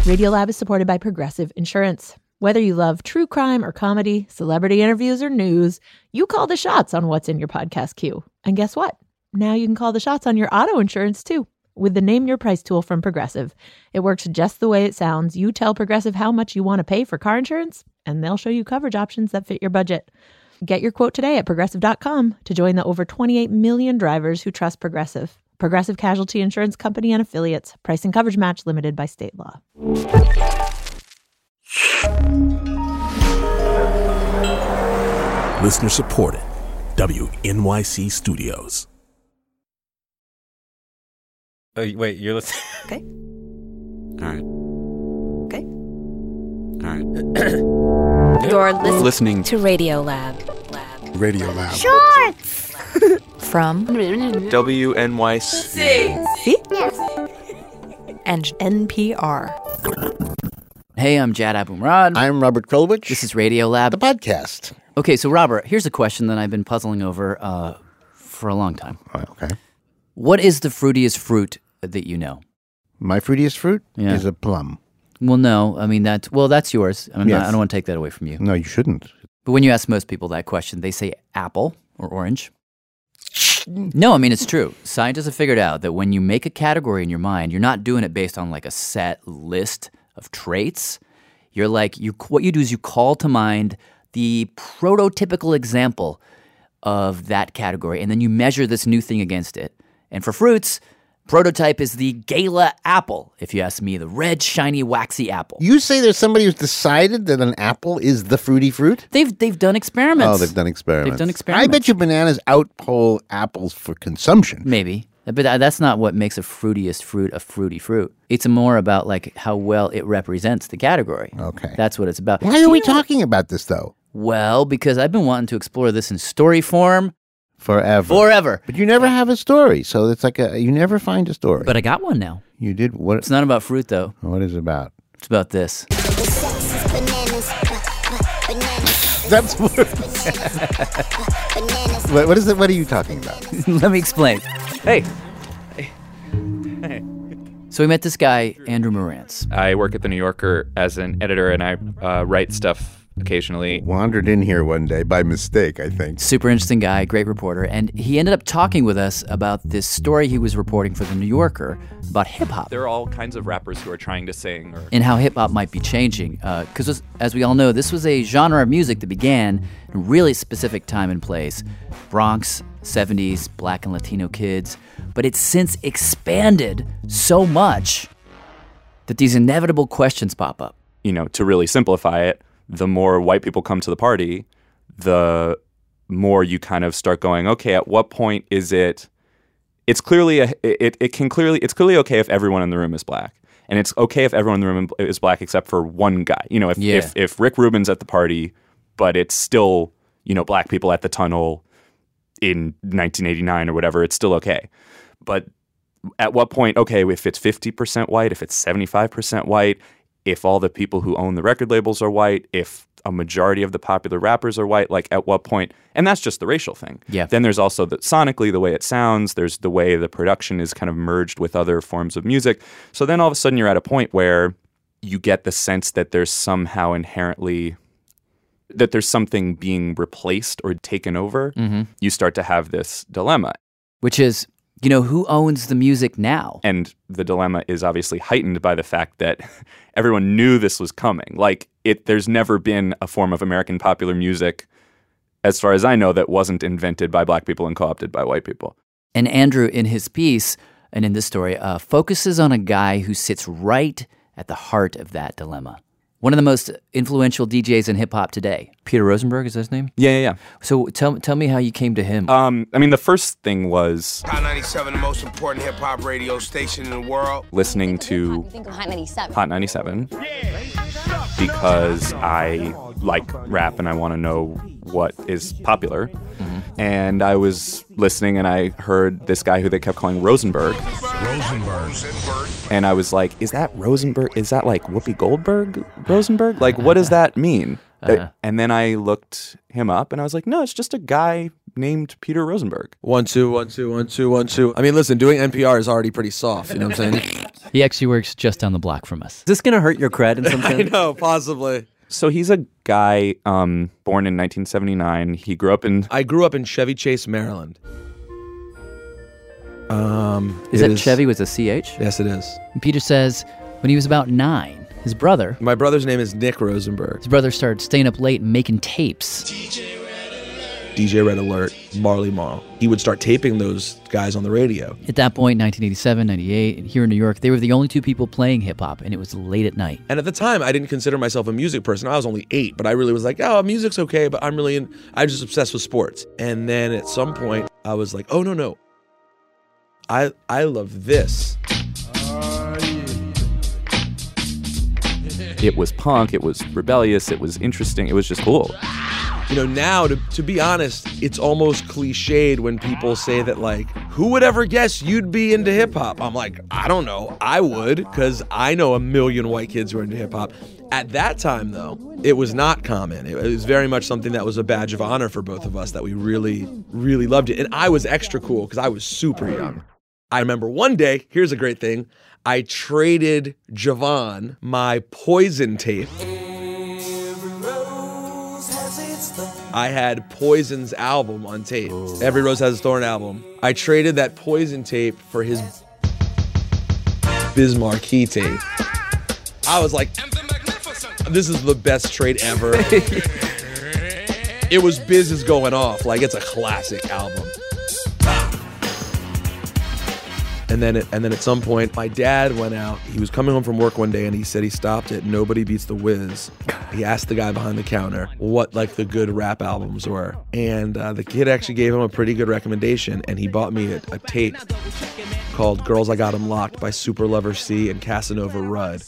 Radiolab is supported by Progressive Insurance. Whether you love true crime or comedy, celebrity interviews or news, you call the shots on what's in your podcast queue. And guess what? Now you can call the shots on your auto insurance too with the Name Your Price tool from Progressive. It works just the way it sounds. You tell Progressive how much you want to pay for car insurance, and they'll show you coverage options that fit your budget. Get your quote today at Progressive.com to join the over 28 million drivers who trust Progressive. Progressive Casualty Insurance Company and Affiliates. Price and coverage match limited by state law. Listener supported. WNYC Studios. Oh, wait, you're listening? Okay. All right. Okay. All right. You're listening to Radiolab. Radiolab. Shorts! From WNYC. See? And NPR. Hey, I'm Jad Abumrad. I'm Robert Krulwich. This is Radiolab. The podcast. Okay, so Robert, here's a question that I've been puzzling over for a long time. Okay. What is the fruitiest fruit that you know? My fruitiest fruit Yeah. is a plum. Well, no. I mean, that's yours. I Yes. don't want to take that away from you. No, you shouldn't. But when you ask most people that question, they say apple or orange. No, I mean, it's true. Scientists have figured out that when you make a category in your mind, you're not doing it based on like a set list of traits. You're like, what you do is you call to mind the prototypical example of that category, and then you measure this new thing against it. And for fruits, prototype is the Gala apple, if you ask me, the red, shiny, waxy apple. You say there's somebody who's decided that an apple is the fruity fruit? They've done experiments. Oh, they've done experiments. They've done experiments. I bet you bananas outpoll apples for consumption. Maybe. But that's not what makes a fruitiest fruit a fruity fruit. It's more about like how well it represents the category. Okay. That's what it's about. Why are we talking about this, though? Well, because I've been wanting to explore this in story form Forever. But you never have a story, so it's like you never find a story. But I got one now. You did? What? It's not about fruit, though. What is it about? It's about this. That's what is it? What are you talking about? Let me explain. Hey. So we met this guy, Andrew Marantz. I work at The New Yorker as an editor, and I write stuff occasionally. Wandered in here one day by mistake, I think. Super interesting guy, great reporter. And he ended up talking with us about this story he was reporting for The New Yorker about hip-hop. There are all kinds of rappers who are trying to sing. And how hip-hop might be changing. Because as we all know, this was a genre of music that began in a really specific time and place. Bronx, 70s, Black and Latino kids. But it's since expanded so much that these inevitable questions pop up. You know, to really simplify it, the more white people come to the party, the more you kind of start going, okay, at what point is it? It's clearly it's clearly okay if everyone in the room is black, and it's okay if everyone in the room is black except for one guy. You know, if Rick Rubin's at the party, but it's still, you know, black people at the tunnel in 1989 or whatever, it's still okay. But at what point? Okay, if it's 50% white, if it's 75% white. If all the people who own the record labels are white, if a majority of the popular rappers are white, like at what point? And that's just the racial thing. Yeah. Then there's also sonically the way it sounds. There's the way the production is kind of merged with other forms of music. So then all of a sudden you're at a point where you get the sense that there's somehow inherently that there's something being replaced or taken over. Mm-hmm. You start to have this dilemma. Which is, you know, who owns the music now? And the dilemma is obviously heightened by the fact that everyone knew this was coming. Like, there's never been a form of American popular music, as far as I know, that wasn't invented by black people and co-opted by white people. And Andrew, in his piece, and in this story, focuses on a guy who sits right at the heart of that dilemma. One of the most influential DJs in hip-hop today. Peter Rosenberg, is that his name? Yeah. So tell me how you came to him. I mean, the first thing was Hot 97, the most important hip-hop radio station in the world. Listening to Hot 97 because I like rap and I want to know what is popular. Mm-hmm. And I was listening and I heard this guy who they kept calling Rosenberg. And I was like, is that Rosenberg? Is that like Whoopi Goldberg Rosenberg? Like, what does that mean? And then I looked him up and I was like, no, it's just a guy named Peter Rosenberg. 1 2 1 2 1 2 1 2. I mean, listen, doing NPR is already pretty soft. You know what I'm saying? He actually works just down the block from us. Is this going to hurt your cred in some sense? I know, possibly. So he's a guy born in 1979. He grew up in... I grew up in Chevy Chase, Maryland. Is that Chevy with a CH? Yes, it is. And Peter says when he was about 9, his brother... My brother's name is Nick Rosenberg. His brother started staying up late and making tapes. DJ Red Alert, Marley Marl. He would start taping those guys on the radio. At that point, 1987, 98, and here in New York, they were the only two people playing hip-hop, and it was late at night. And at the time, I didn't consider myself a music person. I was only 8, but I really was like, oh, music's okay, but I'm just obsessed with sports. And then at some point, I was like, oh, no. I love this. It was punk, it was rebellious, it was interesting, it was just cool. You know, now, to be honest, it's almost cliched when people say that, like, who would ever guess you'd be into hip-hop? I'm like, I don't know. I would, because I know a million white kids who are into hip-hop. At that time, though, it was not common. It was very much something that was a badge of honor for both of us, that we really, really loved it. And I was extra cool because I was super young. I remember one day, here's a great thing, I traded Javon my Poison tape. I had Poison's album on tape. Every Rose Has its Thorn album. I traded that Poison tape for his Biz Markie tape. I was like, this is the best trade ever. It was Biz is Going Off. Like, it's a classic album. And then at some point, my dad went out. He was coming home from work one day, and he said he stopped at Nobody Beats the Wiz. He asked the guy behind the counter what, like, the good rap albums were. And the kid actually gave him a pretty good recommendation, and he bought me a tape called Girls I Got 'Em Locked by Super Lover C and Casanova Rudd.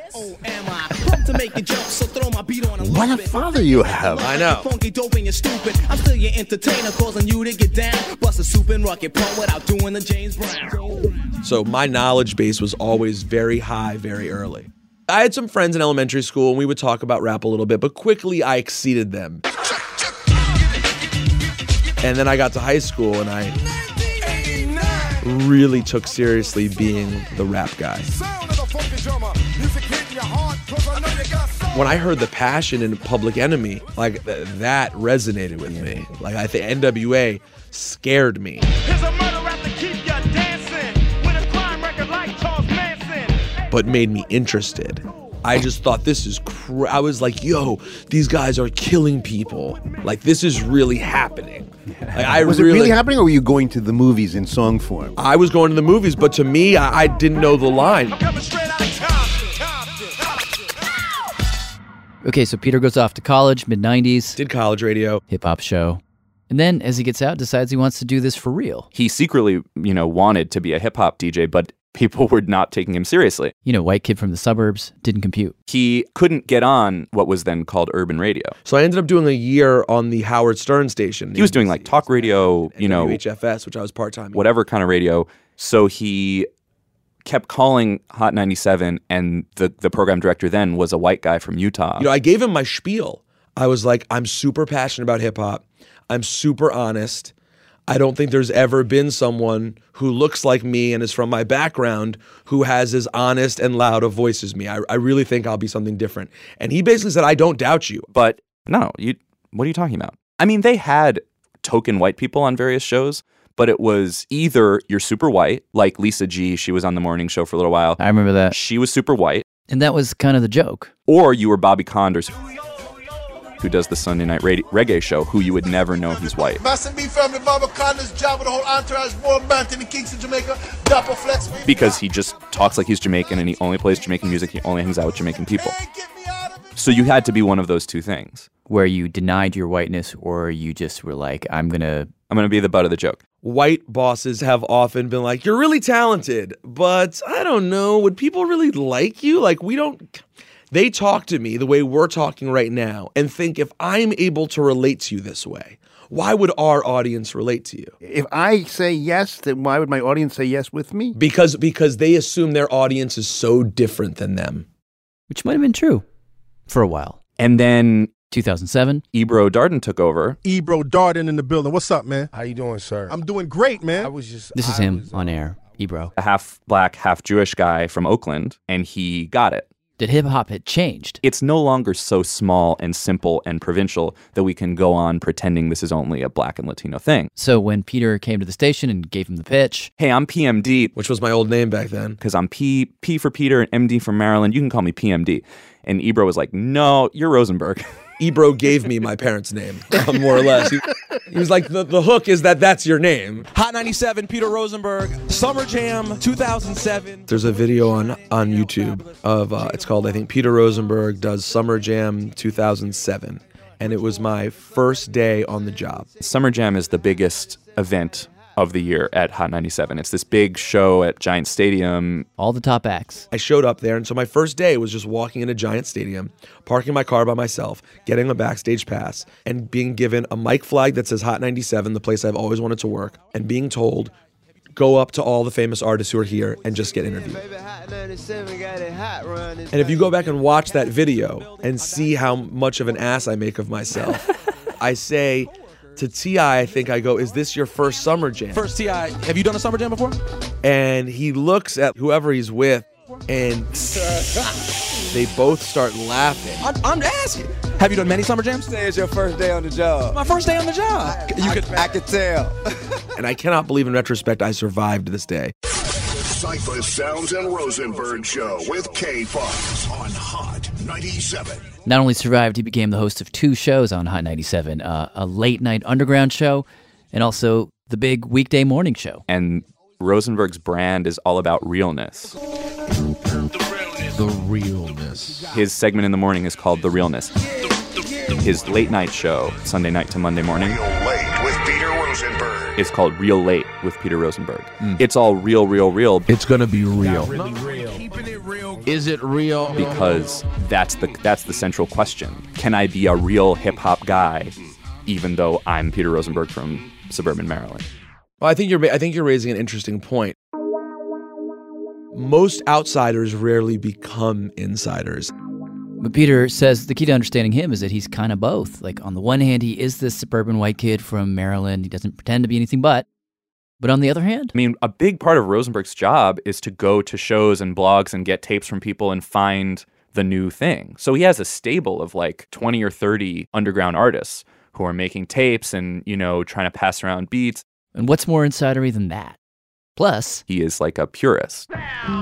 What a father you have. I know. So my knowledge base was always very high, very early. I had some friends in elementary school, and we would talk about rap a little bit, but quickly I exceeded them. And then I got to high school, and I really took seriously being the rap guy. When I heard the passion in Public Enemy, like, that resonated with me. Like, I think NWA scared me. But made me interested. I just thought, this is I was like, yo, these guys are killing people. Like, this is really happening. Like, Was it really happening, or were you going to the movies in song form? I was going to the movies, but to me, I didn't know the line. Okay, so Peter goes off to college, mid-90s. Did college radio. Hip-hop show. And then, as he gets out, decides he wants to do this for real. He secretly, wanted to be a hip-hop DJ, but people were not taking him seriously. White kid from the suburbs, didn't compute. He couldn't get on what was then called urban radio. So I ended up doing a year on the Howard Stern station. He was doing like talk radio, WHFS, which I was part-time. Whatever kind of radio. So he kept calling Hot 97, and the program director then was a white guy from Utah. I gave him my spiel. I was like, I'm super passionate about hip-hop. I'm super honest. I don't think there's ever been someone who looks like me and is from my background who has as honest and loud a voice as me. I really think I'll be something different. And he basically said, I don't doubt you. But no, what are you talking about? I mean, they had token white people on various shows, but it was either you're super white, like Lisa G, she was on the morning show for a little while. I remember that. She was super white. And that was kind of the joke. Or you were Bobby Condors, who does the Sunday night reggae show, who you would never know he's white. Because he just talks like he's Jamaican, and he only plays Jamaican music, he only hangs out with Jamaican people. So you had to be one of those two things. Where you denied your whiteness, or you just were like, I'm gonna be the butt of the joke. White bosses have often been like, you're really talented, but I don't know, would people really like you? Like, they talk to me the way we're talking right now and think, if I'm able to relate to you this way, why would our audience relate to you? If I say yes, then why would my audience say yes with me? Because they assume their audience is so different than them. Which might have been true for a while. And then 2007, Ebro Darden took over. Ebro Darden in the building. What's up, man? How you doing, sir? I'm doing great, man. This is him on air. Ebro. a half black, half Jewish guy from Oakland, and he got it. That hip-hop had changed. It's no longer so small and simple and provincial that we can go on pretending this is only a black and Latino thing. So when Peter came to the station and gave him the pitch, Hey, I'm PMD, Which was my old name back then. because I'm P for Peter and MD for Maryland. You can call me PMD. And Ebro was like, no, you're Rosenberg. Ebro gave me my parents' name, more or less. He was like, the hook is that's your name. Hot 97, Peter Rosenberg, Summer Jam 2007. There's a video on YouTube of, it's called, I think, Peter Rosenberg does Summer Jam 2007. And it was my first day on the job. Summer Jam is the biggest event of the year at Hot 97. It's this big show at Giant Stadium. all the top acts. I showed up there, and so my first day was just walking into Giant Stadium, parking my car by myself, getting a backstage pass, and being given a mic flag that says Hot 97, the place I've always wanted to work, and being told, go up to all the famous artists who are here and just get interviewed. And if you go back and watch that video and see how much of an ass I make of myself, I say to T.I., I think I go, is this your first Summer Jam? First T.I., have you done a Summer Jam before? And he looks at whoever he's with, and they both start laughing. I'm asking. Have you done many Summer Jams? Say it's your first day on the job. My first day on the job. I could tell. And I cannot believe in retrospect I survived this day. Cypress Sounds and Rosenberg Show with K-Fox on Hot 97. Not only survived, he became the host of 2 shows on Hot 97, a late-night underground show and also the big weekday morning show. And Rosenberg's brand is all about realness. The realness. His segment in the morning is called The Realness. His late night show, Sunday night to Monday morning, Real Late with Peter Rosenberg. is called Real Late with Peter Rosenberg. It's all real, real, real. It's gonna be real. Is it real? Because that's the central question. Can I be a real hip-hop guy even though I'm Peter Rosenberg from suburban Maryland? Well, I think you're raising an interesting point. Most outsiders rarely become insiders. But Peter says the key to understanding him is that he's kind of both. Like, on the one hand, he is this suburban white kid from Maryland. He doesn't pretend to be anything but on the other hand, I mean, a big part of Rosenberg's job is to go to shows and blogs and get tapes from people and find the new thing. So he has a stable of like 20 or 30 underground artists who are making tapes and, trying to pass around beats. And what's more insidery than that? Plus, he is like a purist.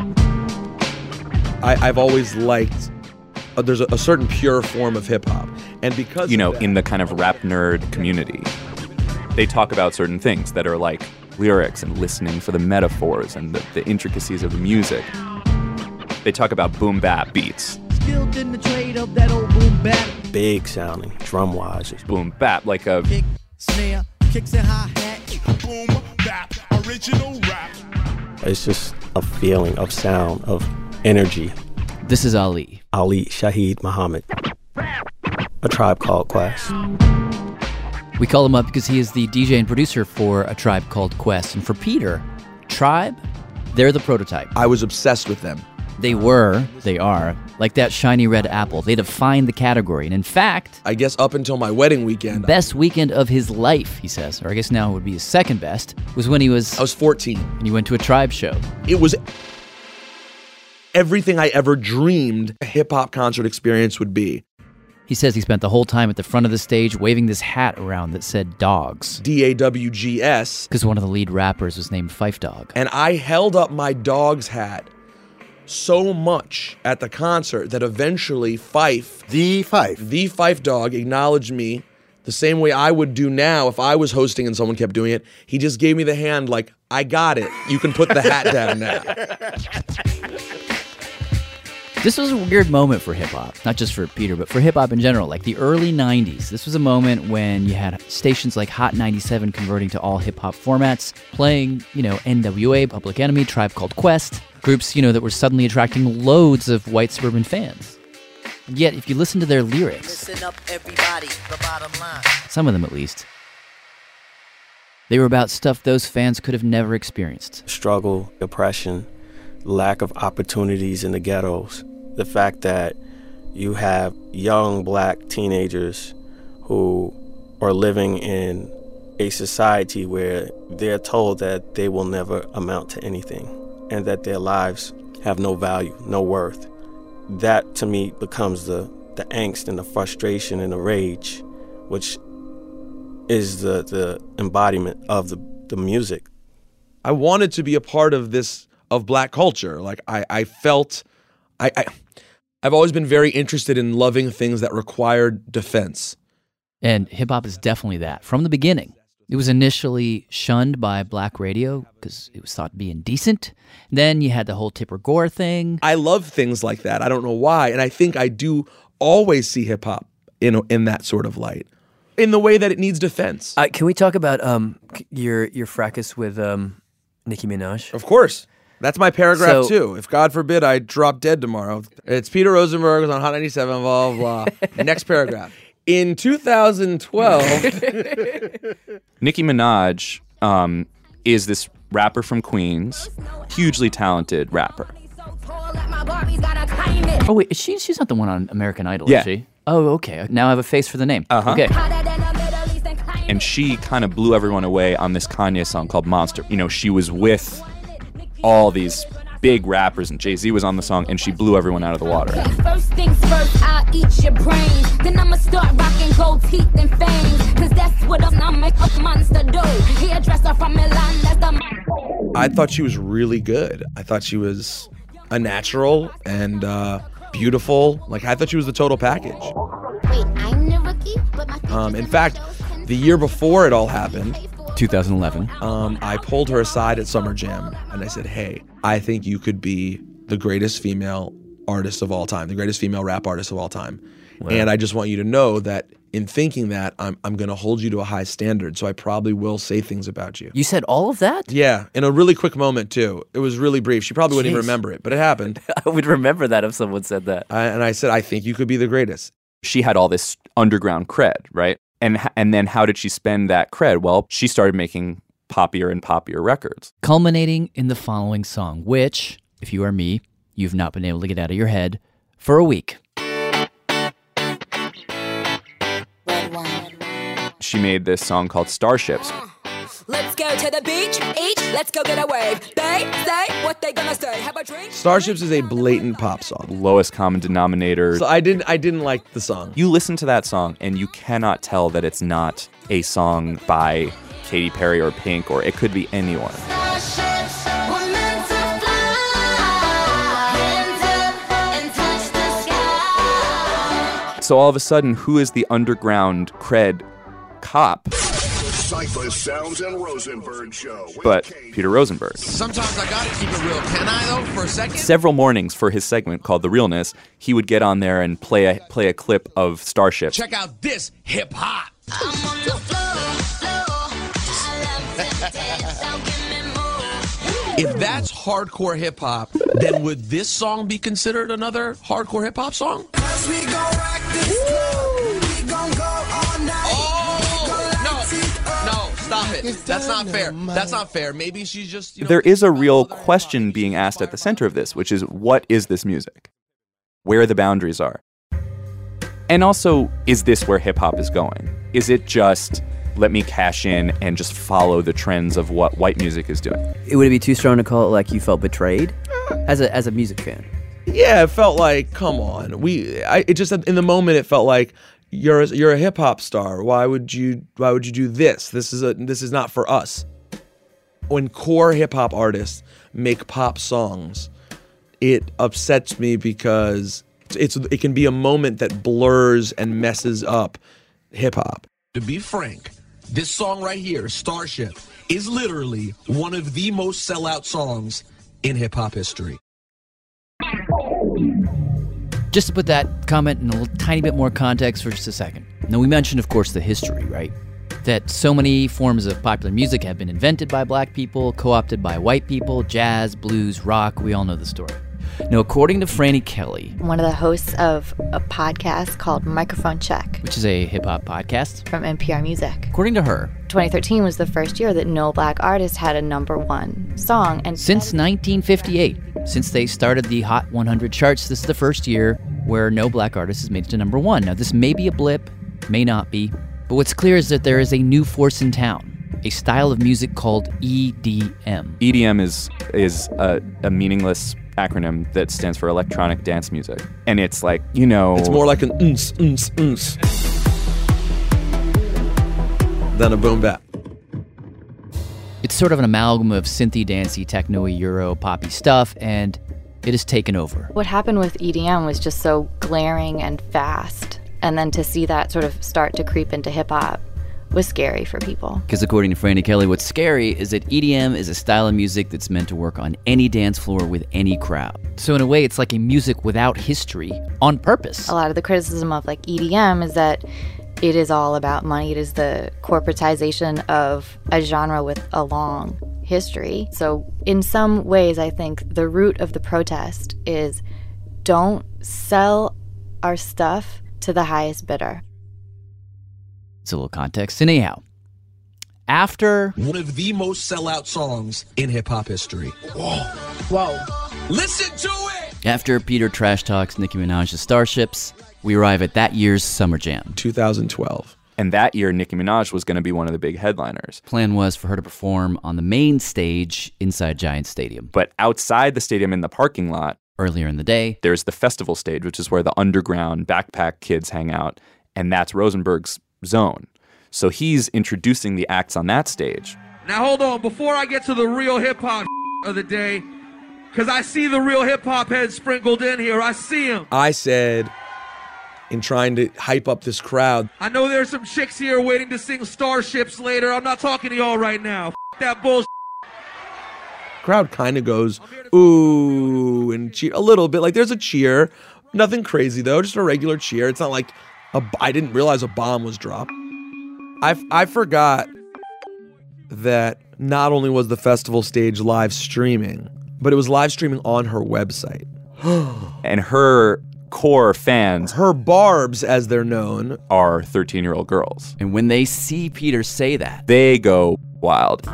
I've always liked, there's a certain pure form of hip-hop. And because in the kind of rap nerd community, they talk about certain things that are like lyrics and listening for the metaphors and the intricacies of the music. They talk about boom bap beats. Skilled in the trade of that old boom bap. Big sounding, drum-wise. Boom bap, like a kick, snare, kicks and hi-hat. Boom bap, original rap. It's just a feeling of sound, of energy. This is Ali. Ali Shaheed Muhammad. A Tribe Called Quest. We call him up because he is the DJ and producer for A Tribe Called Quest. And for Peter, Tribe, they're the prototype. I was obsessed with them. They are, like that shiny red apple. They defined the category. And in fact, I guess up until my wedding weekend. Best weekend of his life, he says, or I guess now it would be his second best, was when I was 14. And he went to a Tribe show. It was everything I ever dreamed a hip-hop concert experience would be. He says he spent the whole time at the front of the stage waving this hat around that said Dogs. DAWGS. Because one of the lead rappers was named Phife Dawg. And I held up my Dogs hat so much at the concert that eventually The Phife Dawg, acknowledged me the same way I would do now if I was hosting and someone kept doing it. He just gave me the hand like, I got it. You can put the hat down now. This was a weird moment for hip-hop, not just for Peter, but for hip-hop in general, like the early 90s. This was a moment when you had stations like Hot 97 converting to all hip-hop formats, playing, NWA, Public Enemy, Tribe Called Quest, groups, that were suddenly attracting loads of white suburban fans. And yet, if you listen to their lyrics, Listen up, everybody, the bottom line. some of them at least, they were about stuff those fans could have never experienced. Struggle, oppression, lack of opportunities in the ghettos. The fact that you have young black teenagers who are living in a society where they're told that they will never amount to anything and that their lives have no value, no worth. That, to me, becomes the angst and the frustration and the rage, which is the embodiment of the music. I wanted to be a part of this, of Black culture. Like, I felt, I've always been very interested in loving things that required defense. And hip-hop is definitely that. From the beginning, it was initially shunned by Black radio because it was thought to be indecent. Then you had the whole Tipper Gore thing. I love things like that. I don't know why. And I think I do always see hip-hop in that sort of light, in the way that it needs defense. Can we talk about your fracas with Nicki Minaj? Of course. That's my paragraph, too. If God forbid I drop dead tomorrow. It's Peter Rosenberg on Hot 97, blah, blah, blah. Next paragraph. In 2012... Nicki Minaj is this rapper from Queens, hugely talented rapper. Oh, wait, she's not the one on American Idol, Yeah. is she? Oh, okay. Now I have a face for the name. Okay. And she kind of blew everyone away on this Kanye song called Monster. You know, she was with all these big rappers, and Jay-Z was on the song, and she blew everyone out of the water. First things first, I'll eat your brains. Then I'ma start rocking gold teeth and fangs. Cause that's what a monster do. Hairdresser from Milan, that's the... I thought she was really good. I thought she was a natural and beautiful. Like, I thought she was the total package. Wait, I'm the rookie? But my In fact, the year before it all happened, 2011, I pulled her aside at Summer Jam and I said, hey, I think you could be the greatest female artist of all time, the greatest female rap artist of all time. Wow. And I just want you to know that in thinking that, I'm going to hold you to a high standard, so I probably will say things about you. You said all of that? Yeah, in a really quick moment, too. It was really brief. She probably wouldn't even remember it, but it happened. I would remember that if someone said that. And I said, I think you could be the greatest. She had all this underground cred, right? And then how did she spend that cred? Well, she started making poppier and poppier records. Culminating in the following song, which, if you are me, you've not been able to get out of your head for a week. She made this song called Starships. Let's go to the beach, each, let's go get a wave. They say what they gonna say. Have a drink. Starships is a blatant pop song. Lowest common denominator. So I didn't like the song. You listen to that song and you cannot tell that it's not a song by Katy Perry or Pink, or it could be anyone. So all of a sudden, who is the underground cred cop? Cypress Sounds and Rosenberg Show. But Peter Rosenberg. Sometimes I gotta keep it real. Can I, though, for a second? Several mornings for his segment called The Realness, he would get on there and play a clip of Starships. Check out this hip-hop. If that's hardcore hip-hop, then would this song be considered another hardcore hip-hop song? No, stop it. That's not fair. That's not fair. Maybe she's just... There is a real question being asked at the center of this, which is, what is this music? Where the boundaries are? And also, is this where hip-hop is going? Is it just, let me cash in and just follow the trends of what white music is doing? Would it be too strong to call it like you felt betrayed as a music fan? Yeah, it felt like, come on. It just, in the moment, it felt like, you're a hip hop star. Why would you do this? This is not for us. When core hip hop artists make pop songs, it upsets me because it can be a moment that blurs and messes up hip hop. To be frank, this song right here, Starship, is literally one of the most sellout songs in hip hop history. Just to put that comment in a tiny bit more context for just a second. Now, we mentioned, of course, the history, right? That so many forms of popular music have been invented by black people, co-opted by white people, jazz, blues, rock, we all know the story. Now, according to Frannie Kelly, one of the hosts of a podcast called Microphone Check, which is a hip-hop podcast from NPR Music. According to her, 2013 was the first year that no black artist had a #1 song. And since 1958, since they started the Hot 100 charts, this is the first year where no black artist has made it to #1. Now, this may be a blip, may not be. But what's clear is that there is a new force in town, a style of music called EDM. EDM is a meaningless acronym that stands for electronic dance music. And it's like, It's more like an than a boom bap. It's sort of an amalgam of synthy, dancey, techno-y, Euro, poppy stuff, and it has taken over. What happened with EDM was just so glaring and fast. And then to see that sort of start to creep into hip-hop was scary for people. Because according to Franny Kelly, what's scary is that EDM is a style of music that's meant to work on any dance floor with any crowd. So in a way, it's like a music without history on purpose. A lot of the criticism of like EDM is that it is all about money. It is the corporatization of a genre with a long history. So in some ways, I think the root of the protest is don't sell our stuff to the highest bidder. It's a little context. And anyhow, after one of the most sellout songs in hip-hop history. Whoa. Listen to it! After Peter trash talks Nicki Minaj's Starships, we arrive at that year's Summer Jam. 2012. And that year, Nicki Minaj was going to be one of the big headliners. Plan was for her to perform on the main stage inside Giant Stadium. But outside the stadium in the parking lot, earlier in the day, there's the festival stage, which is where the underground backpack kids hang out. And that's Rosenberg's zone. So he's introducing the acts on that stage. Now hold on, before I get to the real hip-hop of the day, because I see the real hip-hop heads sprinkled in here. I see them. I said, in trying to hype up this crowd, I know there's some chicks here waiting to sing Starships later. I'm not talking to y'all right now. That bullshit. Crowd kind of goes, ooh, and cheer a little bit. Like there's a cheer. Nothing crazy, though. Just a regular cheer. It's not like I didn't realize a bomb was dropped. I forgot that not only was the festival stage live streaming, but it was live streaming on her website. And her core fans, her barbs as they're known, are 13-year-old girls. And when they see Peter say that, they go wild.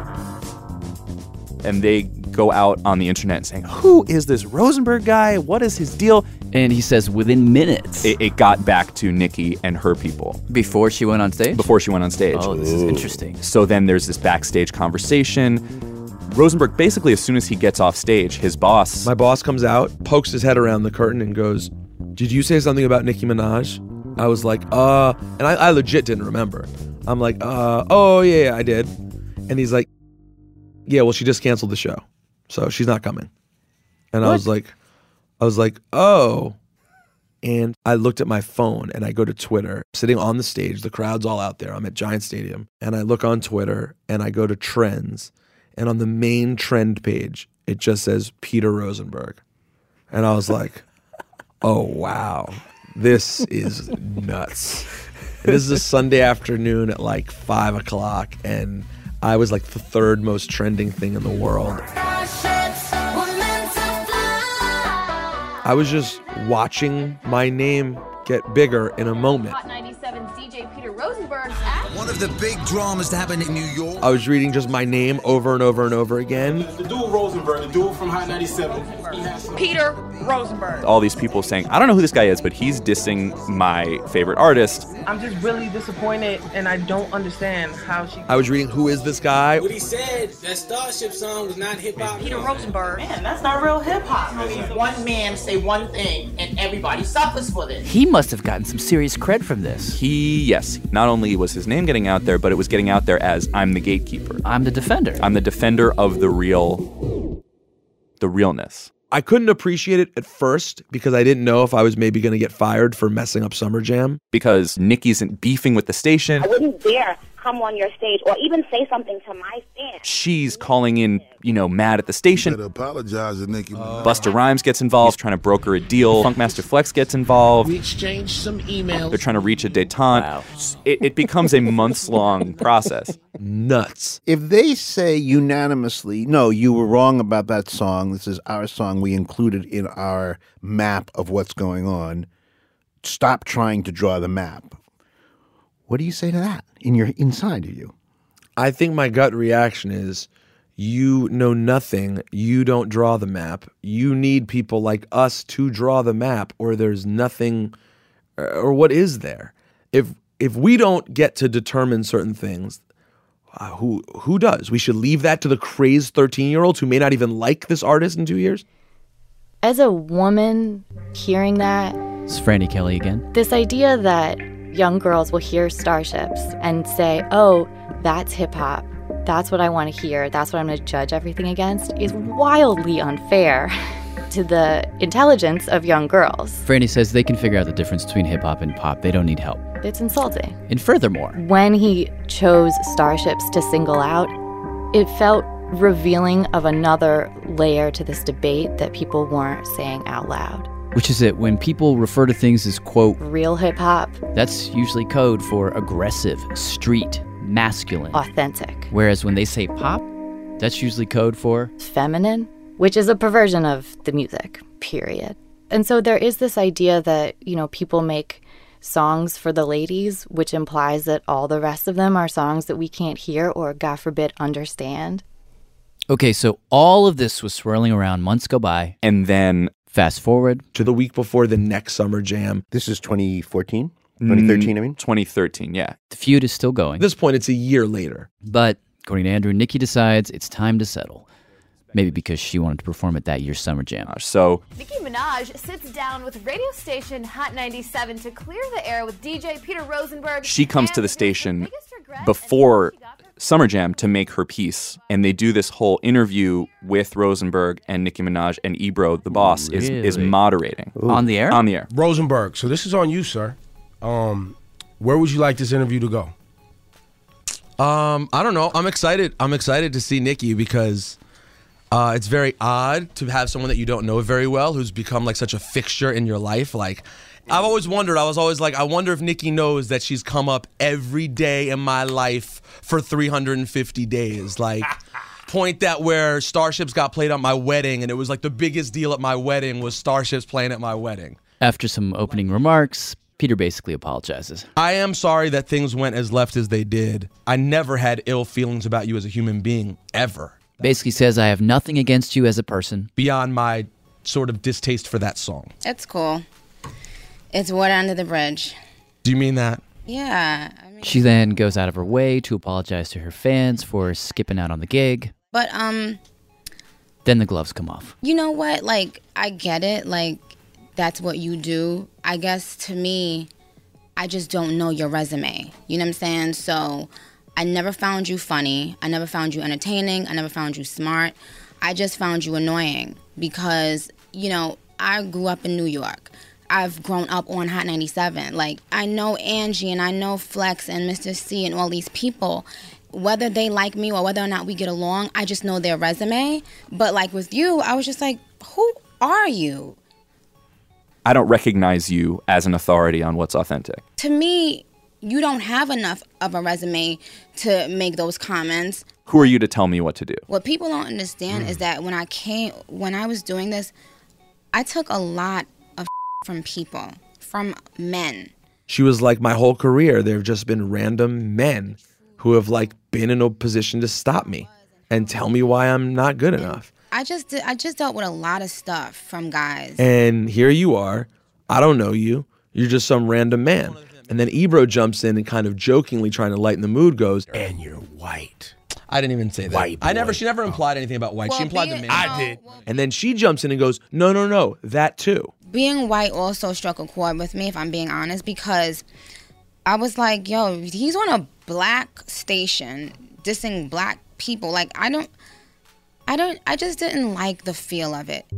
And they go out on the internet saying, who is this Rosenberg guy? What is his deal? And he says within minutes, it got back to Nicki and her people. Before she went on stage? Before she went on stage. Oh, this is interesting. So then there's this backstage conversation. Rosenberg, basically, as soon as he gets off stage, his boss... My boss comes out, pokes his head around the curtain and goes, did you say something about Nicki Minaj? I was like, and I legit didn't remember. I'm like, oh, yeah, I did. And he's like, yeah, well, she just canceled the show, so she's not coming. And what? I was like, oh. And I looked at my phone and I go to Twitter, sitting on the stage, the crowd's all out there. I'm at Giant Stadium. And I look on Twitter and I go to trends. And on the main trend page, it just says Peter Rosenberg. And I was like, oh, wow, this is nuts. And this is a Sunday afternoon at like 5 o'clock. And I was like the third most trending thing in the world. I was just watching my name get bigger in a moment. Hot 97 CJ Peter Rosenberg's one of the big dramas that happened in New York. I was reading just my name over and over and over again. The dude Rosenberg, the dude from Hot 97. Peter Rosenberg. All these people saying, I don't know who this guy is, but he's dissing my favorite artist. I'm just really disappointed, and I don't understand how she... I was reading, who is this guy? What he said, that Starship song was not hip-hop. Peter Rosenberg. Man, that's not real hip-hop. I mean, one man say one thing, and everybody suffers for this. He must have gotten some serious cred from this. Yes. Not only was his name getting out there, but it was getting out there as, I'm the gatekeeper. I'm the defender. I'm the defender of the realness. I couldn't appreciate it at first because I didn't know if I was maybe going to get fired for messing up Summer Jam. Because Nicki's beefing with the station. I wouldn't dare come on your stage or even say something to my fans. She's calling in, mad at the station. You better apologize to Nicki. Busta Rhymes gets involved, trying to broker a deal. Funkmaster Flex gets involved. We exchanged some emails. They're trying to reach a detente. Wow. It becomes a months-long process. Nuts. If they say unanimously, no, you were wrong about that song, this is our song, we included in our map of what's going on, stop trying to draw the map. What do you say to that inside of you? I think my gut reaction is, you know nothing, you don't draw the map. You need people like us to draw the map, or there's nothing, or what is there? If if we don't get to determine certain things, who does? We should leave that to the crazed 13-year-olds who may not even like this artist in 2 years? As a woman hearing that, It's Franny Kelly again. this idea that young girls will hear Starships and say, oh, that's hip hop. That's what I want to hear. That's what I'm going to judge everything against is wildly unfair to the intelligence of young girls. Franny says they can figure out the difference between hip hop and pop. They don't need help. It's insulting. And furthermore, When he chose Starships to single out, it felt revealing of another layer to this debate that people weren't saying out loud. which is that when people refer to things as, quote, Real hip hop, that's usually code for aggressive, street, masculine. authentic, Whereas when they say pop, that's usually code for feminine, which is a perversion of the music, period. And so there is this idea that, people make songs for the ladies, which implies that all the rest of them are songs that we can't hear or, God forbid, understand. Okay, so all of this was swirling around, months go by. And then fast forward to the week before the next Summer Jam. This is 2014? 2013, I mean? 2013, yeah. The feud is still going. At this point, it's a year later. But according to Andrew, Nicki decides it's time to settle. Maybe because she wanted to perform at that year's Summer Jam. So Nicki Minaj sits down with radio station Hot 97 to clear the air with DJ Peter Rosenberg. she comes to the station before Summer Jam to make her piece. And they do this whole interview with Rosenberg and Nicki Minaj, and Ebro, the boss, is Really? moderating. On the air? On the air. Rosenberg, so this is on you, sir. Where would you like this interview to go? I don't know. I'm excited. I'm excited to see Nicki because it's very odd to have someone that you don't know very well who's become like such a fixture in your life. Like, I've always wondered, I was always like, I wonder if Nicki knows that she's come up every day in my life for 350 days. Like, point that where Starships got played at my wedding, and it was like the biggest deal at my wedding was Starships playing at my wedding. After some opening remarks, Peter basically apologizes. I am sorry that things went as left as they did. I never had ill feelings about you as a human being, ever. Basically says, I have nothing against you as a person. Beyond my sort of distaste for that song. It's cool. It's water under the bridge. Do you mean that? Yeah. She then goes out of her way to apologize to her fans for skipping out on the gig. But, Then the gloves come off. you know what? Like, I get it. Like, that's what you do. I guess to me, I just don't know your resume. You know what I'm saying? So I never found you funny. I never found you entertaining. I never found you smart. I just found you annoying because, I grew up in New York. I've grown up on Hot 97. Like, I know Angie and I know Flex and Mr. C and all these people. Whether they like me or whether or not we get along, I just know their resume. But like with you, I was just like, who are you? I don't recognize you as an authority on what's authentic. To me, you don't have enough of a resume to make those comments. Who are you to tell me what to do? What people don't understand is that when I was doing this, I took a lot of from people, from men. She was like, my whole career, there have just been random men who have like been in a position to stop me and tell me why I'm not good enough. I just dealt with a lot of stuff from guys. And here you are. I don't know you. You're just some random man. And then Ebro jumps in and kind of jokingly trying to lighten the mood goes, and you're white. I didn't even say that. White boy. She never implied anything about white. Well, she implied the man. I did. And then she jumps in and goes, no, that too. Being white also struck a chord with me, if I'm being honest, because I was like, yo, he's on a black station dissing black people. Like, I just didn't like the feel of it.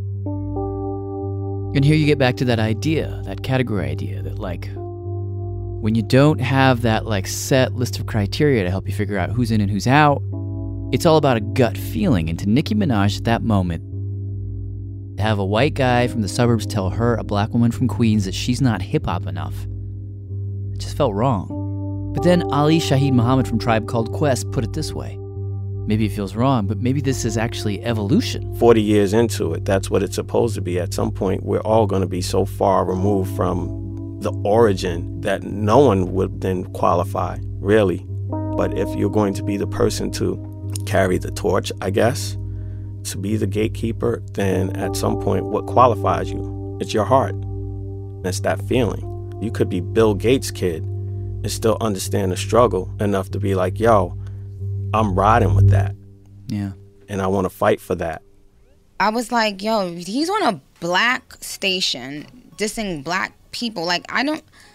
And here you get back to that idea, that category idea, that like, when you don't have that like set list of criteria to help you figure out who's in and who's out, it's all about a gut feeling. And to Nicki Minaj at that moment, to have a white guy from the suburbs tell her, a black woman from Queens, that she's not hip-hop enough, it just felt wrong. But then Ali Shaheed Muhammad from Tribe Called Quest put it this way. Maybe it feels wrong, but maybe this is actually evolution. 40 years into it, that's what it's supposed to be. At some point, we're all going to be so far removed from the origin that no one would then qualify, really. But if you're going to be the person to carry the torch, I guess, to be the gatekeeper, then at some point, what qualifies you? It's your heart. It's that feeling. You could be Bill Gates' kid and still understand the struggle enough to be like, yo, I'm riding with that. Yeah. And I want to fight for that. I was like, yo, he's on a black station dissing black people. Like, I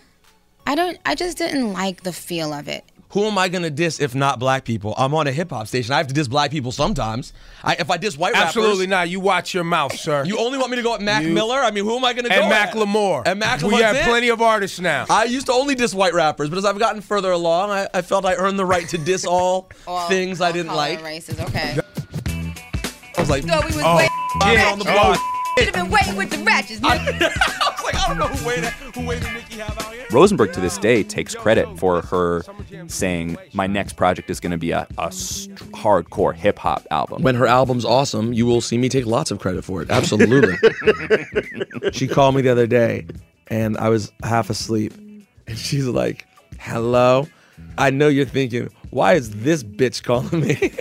just didn't like the feel of it. Who am I going to diss if not black people? I'm on a hip-hop station. I have to diss black people sometimes. If I diss white rappers... Absolutely not. You watch your mouth, sir. You only want me to go at Mac Miller? I mean, who am I going to go at? And Mac Lamore. And Mac We have plenty of artists now. I used to only diss white rappers, but as I've gotten further along, I felt I earned the right to diss all things I didn't like. Races, okay. I was like, no, we was waiting on the block. Should have been waiting with the ratchets, nigga. I was like, I don't know who way did Nicki have out here. Rosenberg to this day takes credit for her saying, my next project is going to be a hardcore hip-hop album. When her album's awesome, you will see me take lots of credit for it. Absolutely. She called me the other day, and I was half asleep. And she's like, hello? I know you're thinking, why is this bitch calling me?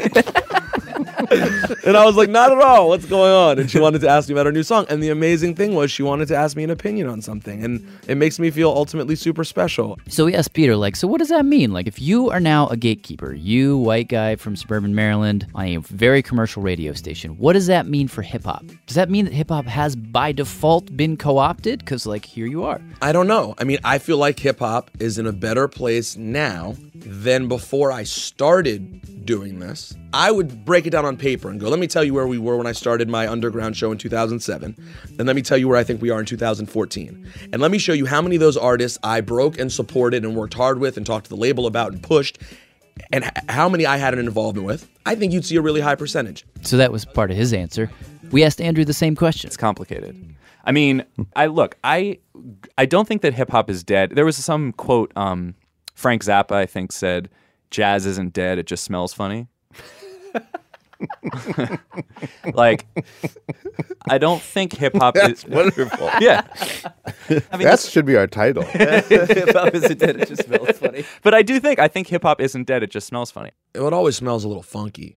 And I was like, not at all. What's going on? And she wanted to ask me about her new song. And the amazing thing was she wanted to ask me an opinion on something. And it makes me feel ultimately super special. So we asked Peter, like, so what does that mean? Like, if you are now a gatekeeper, you, white guy from suburban Maryland, on a very commercial radio station, what does that mean for hip-hop? Does that mean that hip-hop has, by default, been co-opted? Because, like, here you are. I don't know. I mean, I feel like hip-hop is in a better place now than before I started doing this. I would break it down on paper and go, let me tell you where we were when I started my underground show in 2007. And let me tell you where I think we are in 2014. And let me show you how many of those artists I broke and supported and worked hard with and talked to the label about and pushed, and how many I had an involvement with. I think you'd see a really high percentage. So that was part of his answer. We asked Andrew the same question. It's complicated. I mean, I don't think that hip-hop is dead. There was some quote, Frank Zappa, I think, said, jazz isn't dead, it just smells funny. Like, I don't think hip-hop is... wonderful. Yeah. I mean, that should be our title. Hip-hop isn't dead, it just smells funny. But I think hip-hop isn't dead, it just smells funny. It always smells a little funky.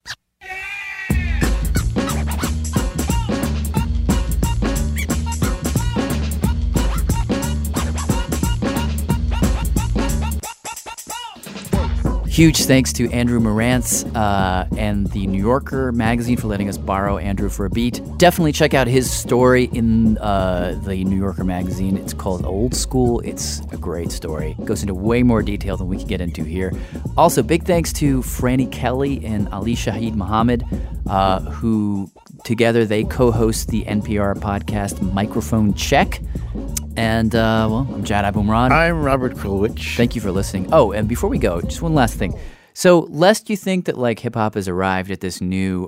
Huge thanks to Andrew Marantz and the New Yorker magazine for letting us borrow Andrew for a beat. Definitely check out his story in the New Yorker magazine. It's called Old School. It's a great story. It goes into way more detail than we can get into here. Also, big thanks to Franny Kelly and Ali Shaheed Muhammad, who together they co-host the NPR podcast Microphone Check. And, I'm Jad Abumrad. I'm Robert Krulwich. Thank you for listening. Oh, and before we go, just one last thing. So, lest you think that, like, hip-hop has arrived at this new,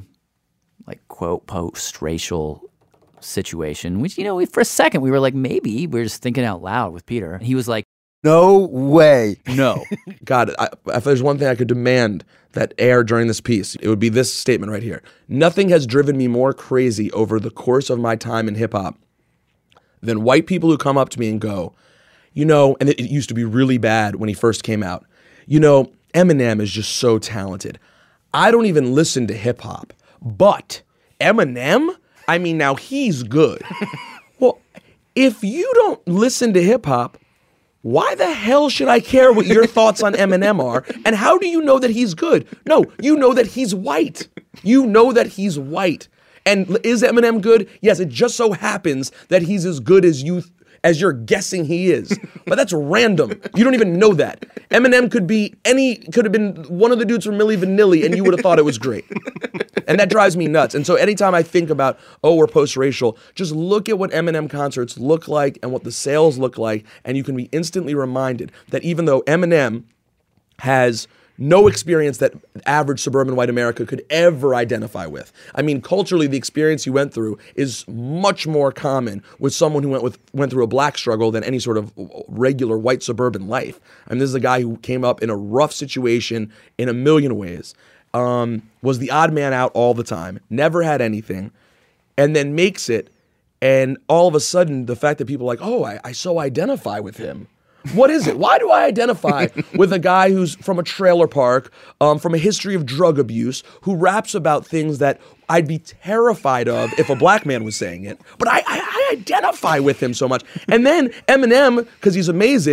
quote, post-racial situation, which, for a second we were like, maybe. We were just thinking out loud with Peter. He was like, no way. No. God, if there's one thing I could demand that air during this piece, it would be this statement right here. Nothing has driven me more crazy over the course of my time in hip-hop than white people who come up to me and go, and it used to be really bad when he first came out, Eminem is just so talented. I don't even listen to hip hop, but Eminem, now he's good. Well, if you don't listen to hip hop, why the hell should I care what your thoughts on Eminem are? And how do you know that he's good? No, you know that he's white. You know that he's white. And is Eminem good? Yes, it just so happens that he's as good as you're guessing he is. But that's random. You don't even know that. Eminem could have been one of the dudes from Milli Vanilli, and you would have thought it was great. And that drives me nuts. And so anytime I think about, we're post-racial, just look at what Eminem concerts look like and what the sales look like, and you can be instantly reminded that even though Eminem has no experience that average suburban white America could ever identify with. Culturally, the experience he went through is much more common with someone who went through a black struggle than any sort of regular white suburban life. This is a guy who came up in a rough situation in a million ways, was the odd man out all the time, never had anything, and then makes it, and all of a sudden, the fact that people are like, I so identify with him. What is it? Why do I identify with a guy who's from a trailer park, from a history of drug abuse, who raps about things that I'd be terrified of if a black man was saying it? But I identify with him so much. And then Eminem, because he's amazing,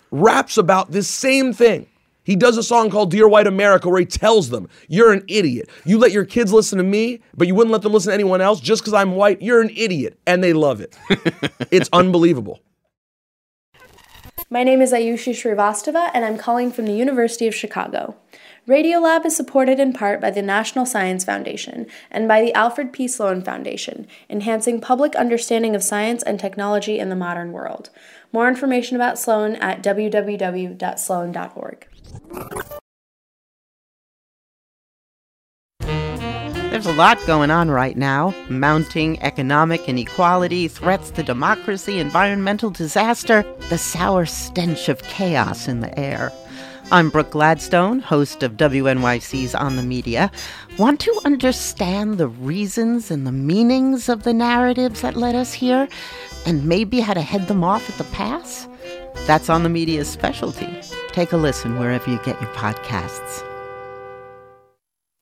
raps about this same thing. He does a song called Dear White America where he tells them, you're an idiot. You let your kids listen to me, but you wouldn't let them listen to anyone else just because I'm white. You're an idiot. And they love it. It's unbelievable. My name is Ayushi Srivastava, and I'm calling from the University of Chicago. Radiolab is supported in part by the National Science Foundation and by the Alfred P. Sloan Foundation, enhancing public understanding of science and technology in the modern world. More information about Sloan at www.sloan.org. There's a lot going on right now. Mounting economic inequality, threats to democracy, environmental disaster, the sour stench of chaos in the air. I'm Brooke Gladstone, host of WNYC's On the Media. Want to understand the reasons and the meanings of the narratives that led us here, and maybe how to head them off at the pass? That's On the Media's specialty. Take a listen wherever you get your podcasts.